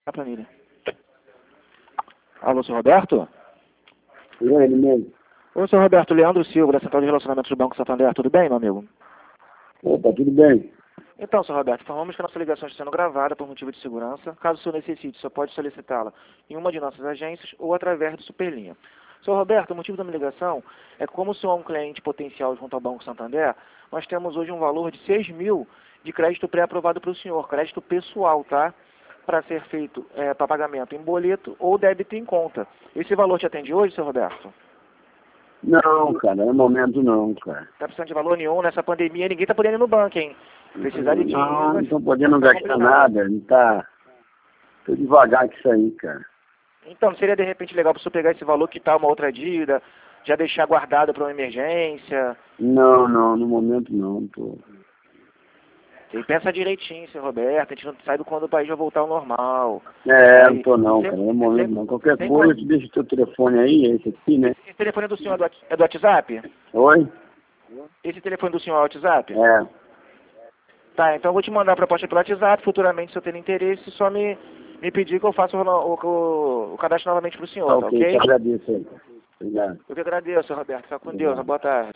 A planilha. Alô, senhor Roberto? Eu, ele mesmo. Oi, senhor Roberto, Leandro Silva, da Central de Relacionamentos do Banco Santander. Tudo bem, meu amigo? Opa, tudo bem? Então, senhor Roberto, informamos que a nossa ligação está sendo gravada por motivo de segurança. Caso o senhor necessite, só pode solicitá-la em uma de nossas agências ou através do Superlinha. Senhor Roberto, o motivo da minha ligação é que, como o senhor é um cliente potencial junto ao Banco Santander, nós temos hoje um valor de 6 mil de crédito pré-aprovado para o senhor, crédito pessoal, tá? Para ser feito para pagamento em boleto ou débito em conta. Esse valor te atende hoje, senhor Roberto? Não, cara, no momento não, cara. Tá precisando de valor nenhum nessa pandemia, ninguém tá podendo ir no banco, hein? Precisar de dinheiro. Não estão podendo vai gastar complicado. nada, não tá. Tô devagar com isso aí, cara. Então, seria de repente legal para você pegar esse valor, quitar uma outra dívida, já deixar guardado para uma emergência. Não, no momento não, tô. E pensa direitinho, seu Roberto, a gente não sabe quando o país vai voltar ao normal. Não tô não, cara, no momento não. Qualquer coisa, tu deixa o teu telefone aí, esse aqui, né? Esse telefone do senhor é do WhatsApp? Oi? Esse telefone do senhor é o WhatsApp? É. Tá, então eu vou te mandar a proposta pelo WhatsApp, futuramente, se eu tenho interesse, só me pedir que eu faça o cadastro novamente pro senhor, tá Ok, te ok? agradeço aí, cara. Obrigado. Eu que agradeço, Roberto. Fica com Deus. Uma boa tarde.